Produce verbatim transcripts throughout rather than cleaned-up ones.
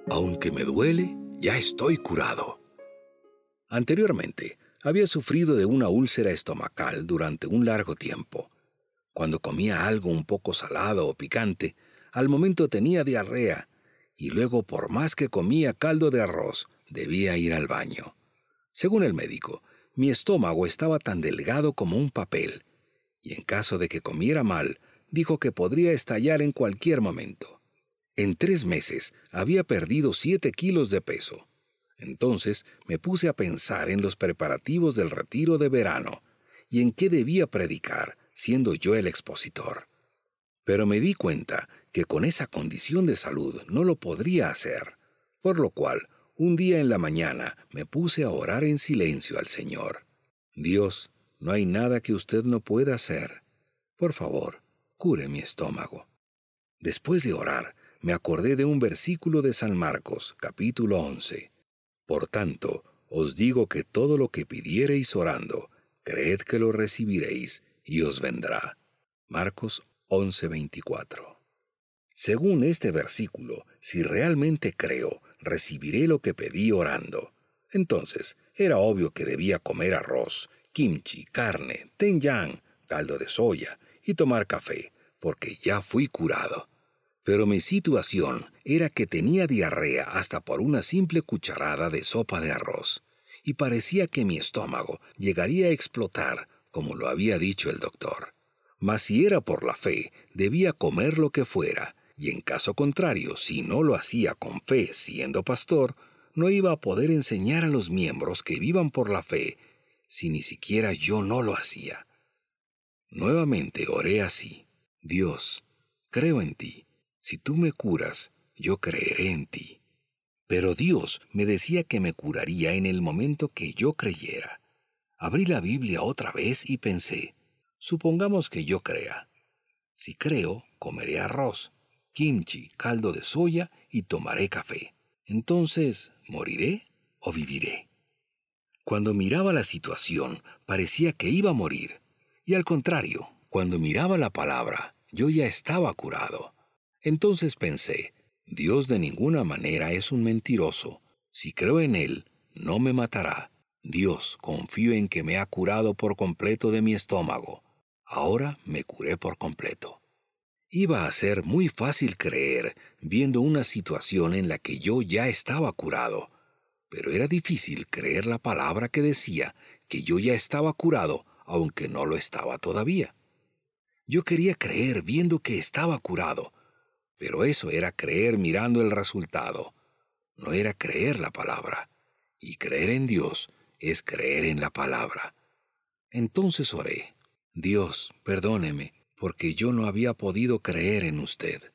Aunque me duele, ya estoy curado. Anteriormente, había sufrido de una úlcera estomacal durante un largo tiempo. Cuando comía algo un poco salado o picante, al momento tenía diarrea, y luego por más que comía caldo de arroz, debía ir al baño. Según el médico, mi estómago estaba tan delgado como un papel, y en caso de que comiera mal, dijo que podría estallar en cualquier momento. En tres meses había perdido siete kilos de peso. Entonces me puse a pensar en los preparativos del retiro de verano y en qué debía predicar, siendo yo el expositor. Pero me di cuenta que con esa condición de salud no lo podría hacer, por lo cual, un día en la mañana me puse a orar en silencio al Señor. Dios, no hay nada que usted no pueda hacer. Por favor, cure mi estómago. Después de orar, me acordé de un versículo de San Marcos, capítulo once. Por tanto, os digo que todo lo que pidiereis orando, creed que lo recibiréis y os vendrá. Marcos once veinticuatro. Según este versículo, si realmente creo, recibiré lo que pedí orando. Entonces, era obvio que debía comer arroz, kimchi, carne, doenjang, caldo de soya y tomar café, porque ya fui curado. Pero mi situación era que tenía diarrea hasta por una simple cucharada de sopa de arroz, y parecía que mi estómago llegaría a explotar, como lo había dicho el doctor. Mas si era por la fe, debía comer lo que fuera, y en caso contrario, si no lo hacía con fe siendo pastor, no iba a poder enseñar a los miembros que vivan por la fe, si ni siquiera yo no lo hacía. Nuevamente oré así: Dios, creo en ti. Si tú me curas, yo creeré en ti. Pero Dios me decía que me curaría en el momento que yo creyera. Abrí la Biblia otra vez y pensé, supongamos que yo crea. Si creo, comeré arroz, kimchi, caldo de soya y tomaré café. Entonces, ¿moriré o viviré? Cuando miraba la situación, parecía que iba a morir. Y al contrario, cuando miraba la palabra, yo ya estaba curado. Entonces pensé, Dios de ninguna manera es un mentiroso. Si creo en Él, no me matará. Dios, confío en que me ha curado por completo de mi estómago. Ahora me curé por completo. Iba a ser muy fácil creer, viendo una situación en la que yo ya estaba curado. Pero era difícil creer la palabra que decía que yo ya estaba curado, aunque no lo estaba todavía. Yo quería creer viendo que estaba curado, pero eso era creer mirando el resultado. No era creer la palabra. Y creer en Dios es creer en la palabra. Entonces oré: Dios, perdóneme, porque yo no había podido creer en usted.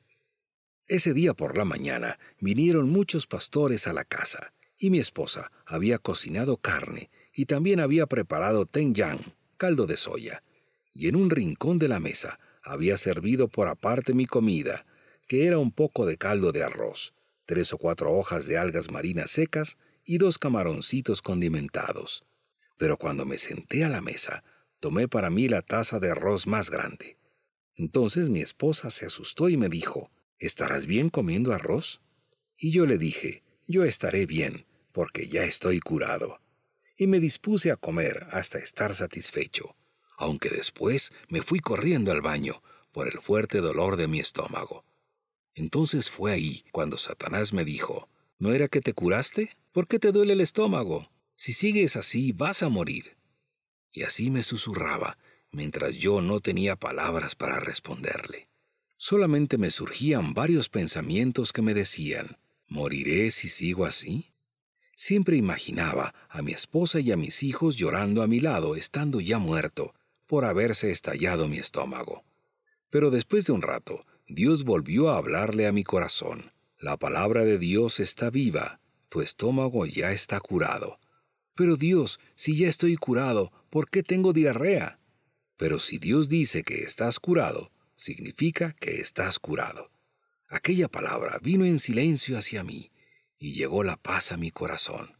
Ese día por la mañana vinieron muchos pastores a la casa, y mi esposa había cocinado carne y también había preparado doenjang, caldo de soya, y en un rincón de la mesa había servido por aparte mi comida, que era un poco de caldo de arroz, tres o cuatro hojas de algas marinas secas y dos camaroncitos condimentados. Pero cuando me senté a la mesa, tomé para mí la taza de arroz más grande. Entonces mi esposa se asustó y me dijo, ¿estarás bien comiendo arroz? Y yo le dije, yo estaré bien, porque ya estoy curado. Y me dispuse a comer hasta estar satisfecho, aunque después me fui corriendo al baño por el fuerte dolor de mi estómago. Entonces fue ahí cuando Satanás me dijo, ¿no era que te curaste? ¿Por qué te duele el estómago? Si sigues así, vas a morir. Y así me susurraba, mientras yo no tenía palabras para responderle. Solamente me surgían varios pensamientos que me decían, ¿moriré si sigo así? Siempre imaginaba a mi esposa y a mis hijos llorando a mi lado, estando ya muerto, por haberse estallado mi estómago. Pero después de un rato, Dios volvió a hablarle a mi corazón. La palabra de Dios está viva, tu estómago ya está curado. Pero Dios, si ya estoy curado, ¿por qué tengo diarrea? Pero si Dios dice que estás curado, significa que estás curado. Aquella palabra vino en silencio hacia mí, y llegó la paz a mi corazón.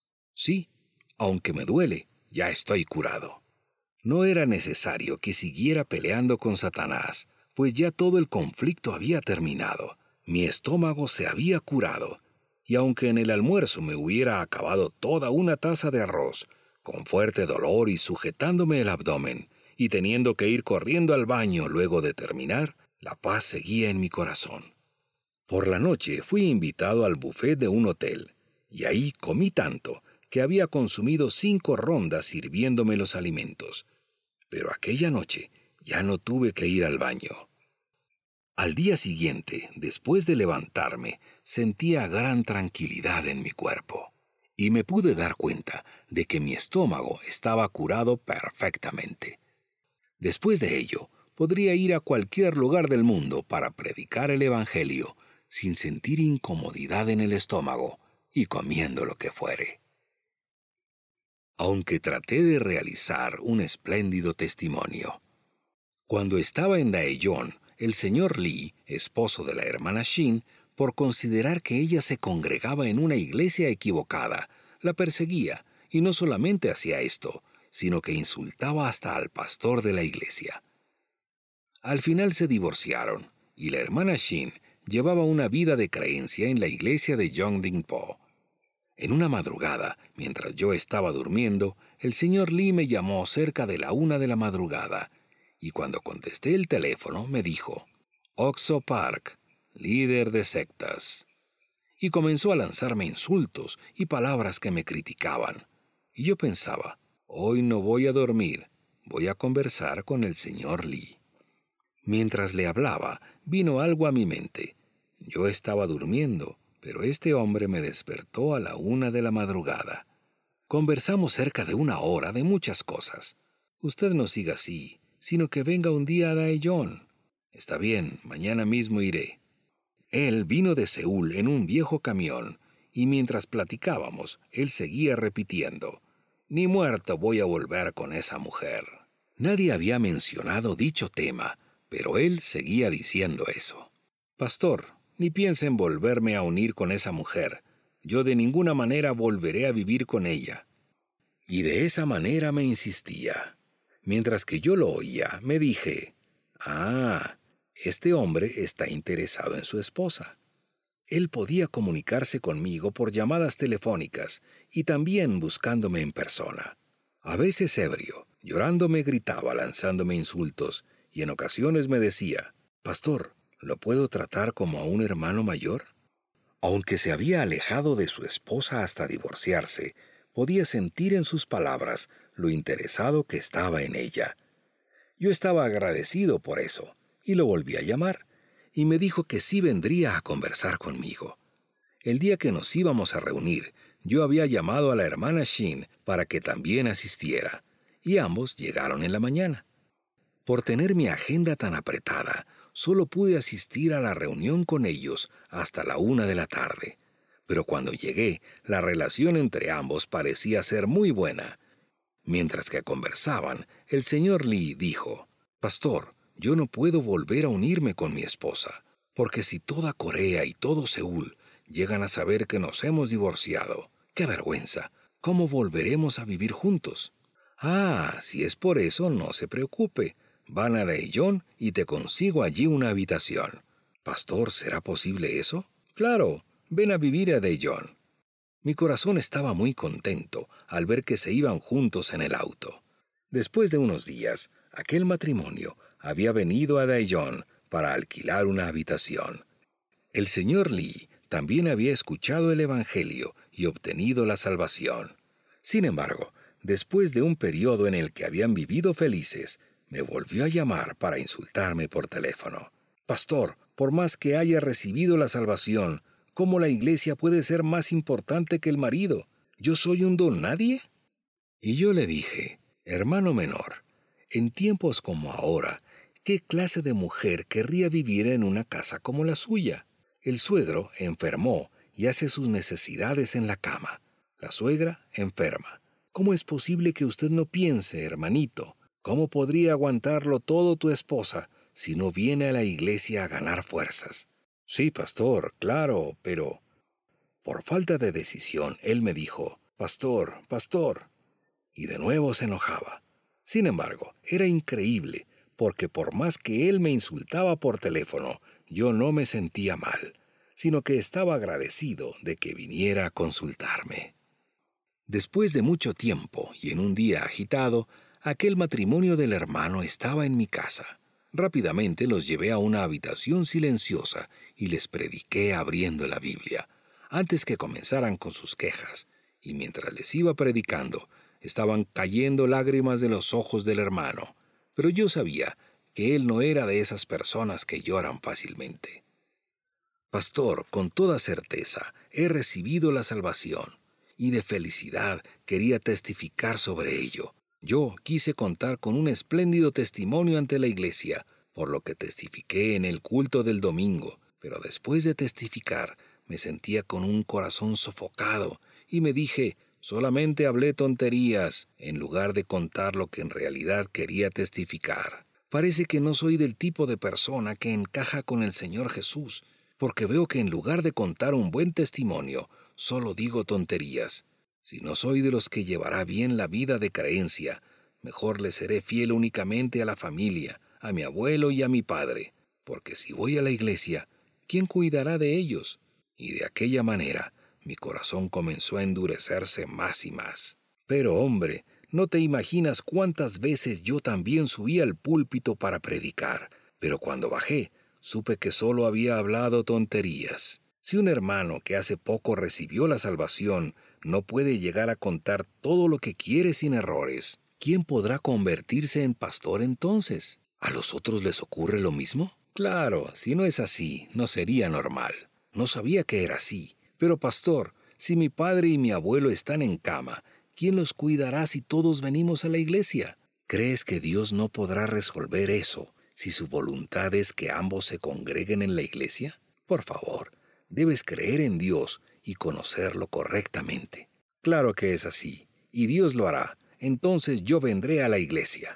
Sí, aunque me duele, ya estoy curado. No era necesario que siguiera peleando con Satanás, pues ya todo el conflicto había terminado. Mi estómago se había curado, Y aunque en el almuerzo me hubiera acabado toda una taza de arroz, con fuerte dolor y sujetándome el abdomen, y teniendo que ir corriendo al baño luego de terminar, la paz seguía en mi corazón. Por la noche fui invitado al buffet de un hotel, y ahí comí tanto que había consumido cinco rondas sirviéndome los alimentos. Pero aquella noche ya no tuve que ir al baño. Al día siguiente, después de levantarme, sentía gran tranquilidad en mi cuerpo, y me pude dar cuenta de que mi estómago estaba curado perfectamente. Después de ello, podría ir a cualquier lugar del mundo para predicar el Evangelio sin sentir incomodidad en el estómago y comiendo lo que fuere. Aunque traté de realizar un espléndido testimonio. Cuando estaba en Daejeon, el señor Lee, esposo de la hermana Shin, por considerar que ella se congregaba en una iglesia equivocada, la perseguía, y no solamente hacía esto, sino que insultaba hasta al pastor de la iglesia. Al final se divorciaron, y la hermana Shin llevaba una vida de creencia en la iglesia de Yongdingpo. En una madrugada, mientras yo estaba durmiendo, el señor Lee me llamó cerca de la una de la madrugada, y cuando contesté el teléfono me dijo, «Okso Park, líder de sectas». Y comenzó a lanzarme insultos y palabras que me criticaban. Y yo pensaba, «Hoy no voy a dormir, voy a conversar con el señor Lee». Mientras le hablaba, vino algo a mi mente. Yo estaba durmiendo, pero este hombre me despertó a la una de la madrugada. Conversamos cerca de una hora de muchas cosas. «Usted no siga así, sino que venga un día a Daejeon». «Está bien, mañana mismo iré». Él vino de Seúl en un viejo camión, y mientras platicábamos, él seguía repitiendo, «Ni muerto voy a volver con esa mujer». Nadie había mencionado dicho tema, pero él seguía diciendo eso. «Pastor, ni piense en volverme a unir con esa mujer. Yo de ninguna manera volveré a vivir con ella». Y de esa manera me insistía. Mientras que yo lo oía, me dije, «Ah, este hombre está interesado en su esposa». Él podía comunicarse conmigo por llamadas telefónicas y también buscándome en persona. A veces ebrio, llorando me gritaba lanzándome insultos y en ocasiones me decía, «Pastor, ¿lo puedo tratar como a un hermano mayor?» Aunque se había alejado de su esposa hasta divorciarse, podía sentir en sus palabras lo interesado que estaba en ella. Yo estaba agradecido por eso, y lo volví a llamar, y me dijo que sí vendría a conversar conmigo. El día que nos íbamos a reunir, yo había llamado a la hermana Shin para que también asistiera, y ambos llegaron en la mañana. Por tener mi agenda tan apretada, solo pude asistir a la reunión con ellos hasta la una de la tarde. Pero cuando llegué, la relación entre ambos parecía ser muy buena. Mientras que conversaban, el señor Lee dijo, «Pastor, yo no puedo volver a unirme con mi esposa, porque si toda Corea y todo Seúl llegan a saber que nos hemos divorciado, ¡qué vergüenza! ¿Cómo volveremos a vivir juntos?» «Ah, si es por eso, no se preocupe. Van a Daejeon y te consigo allí una habitación». «Pastor, ¿será posible eso?» «Claro, ven a vivir a Daejeon». Mi corazón estaba muy contento al ver que se iban juntos en el auto. Después de unos días, aquel matrimonio había venido a Daejeon para alquilar una habitación. El señor Lee también había escuchado el Evangelio y obtenido la salvación. Sin embargo, después de un periodo en el que habían vivido felices, me volvió a llamar para insultarme por teléfono. «Pastor, por más que haya recibido la salvación, ¿cómo la iglesia puede ser más importante que el marido? ¿Yo soy un don nadie?» Y yo le dije, «Hermano menor, en tiempos como ahora, ¿qué clase de mujer querría vivir en una casa como la suya? El suegro enfermó y hace sus necesidades en la cama. La suegra enferma. ¿Cómo es posible que usted no piense, hermanito? ¿Cómo podría aguantarlo todo tu esposa si no viene a la iglesia a ganar fuerzas?» «Sí, pastor, claro, pero...» Por falta de decisión, él me dijo, «Pastor, pastor», y de nuevo se enojaba. Sin embargo, era increíble, porque por más que él me insultaba por teléfono, yo no me sentía mal. sino que estaba agradecido de que viniera a consultarme. Después de mucho tiempo y en un día agitado, aquel matrimonio del hermano estaba en mi casa. Rápidamente los llevé a una habitación silenciosa y les prediqué abriendo la Biblia, antes que comenzaran con sus quejas, y mientras les iba predicando, estaban cayendo lágrimas de los ojos del hermano, pero yo sabía que él no era de esas personas que lloran fácilmente. Pastor, con toda certeza, he recibido la salvación, y de felicidad quería testificar sobre ello. Yo quise contar con un espléndido testimonio ante la iglesia, por lo que testifiqué en el culto del domingo, pero después de testificar me sentía con un corazón sofocado y me dije, solamente hablé tonterías en lugar de contar lo que en realidad quería testificar. Parece que no soy del tipo de persona que encaja con el Señor Jesús, porque veo que en lugar de contar un buen testimonio, solo digo tonterías. Si no soy de los que llevará bien la vida de creencia, mejor le seré fiel únicamente a la familia, a mi abuelo y a mi padre, porque si voy a la iglesia, ¿quién cuidará de ellos? Y de aquella manera, mi corazón comenzó a endurecerse más y más. Pero, hombre, no te imaginas cuántas veces yo también subí al púlpito para predicar, pero cuando bajé, supe que solo había hablado tonterías. Si un hermano que hace poco recibió la salvación no puede llegar a contar todo lo que quiere sin errores, ¿quién podrá convertirse en pastor entonces? ¿A los otros les ocurre lo mismo? Claro, si no es así, no sería normal. No sabía que era así. Pero, pastor, si mi padre y mi abuelo están en cama, ¿quién los cuidará si todos venimos a la iglesia? ¿Crees que Dios no podrá resolver eso si su voluntad es que ambos se congreguen en la iglesia? Por favor, debes creer en Dios y conocerlo correctamente. Claro que es así, y Dios lo hará. Entonces yo vendré a la iglesia.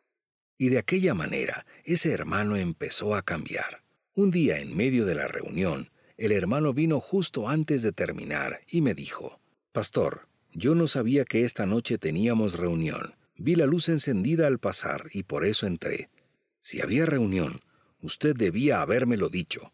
Y de aquella manera, ese hermano empezó a cambiar. Un día, en medio de la reunión, el hermano vino justo antes de terminar y me dijo, «Pastor, yo no sabía que esta noche teníamos reunión. Vi la luz encendida al pasar y por eso entré. Si había reunión, usted debía habérmelo dicho».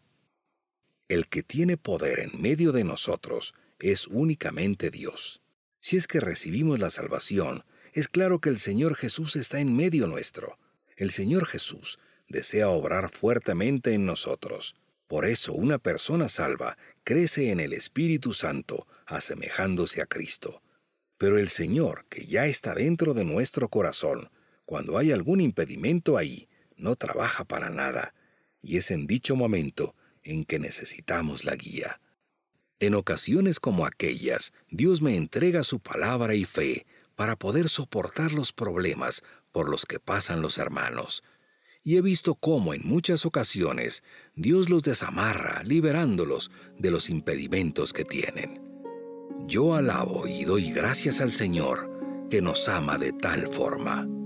El que tiene poder en medio de nosotros es únicamente Dios. Si es que recibimos la salvación, es claro que el Señor Jesús está en medio nuestro. El Señor Jesús desea obrar fuertemente en nosotros. Por eso una persona salva crece en el Espíritu Santo, asemejándose a Cristo. Pero el Señor, que ya está dentro de nuestro corazón, cuando hay algún impedimento ahí, no trabaja para nada, y es en dicho momento en que necesitamos la guía. En ocasiones como aquellas, Dios me entrega su palabra y fe para poder soportar los problemas por los que pasan los hermanos. Y he visto cómo en muchas ocasiones Dios los desamarra, liberándolos de los impedimentos que tienen. Yo alabo y doy gracias al Señor, que nos ama de tal forma.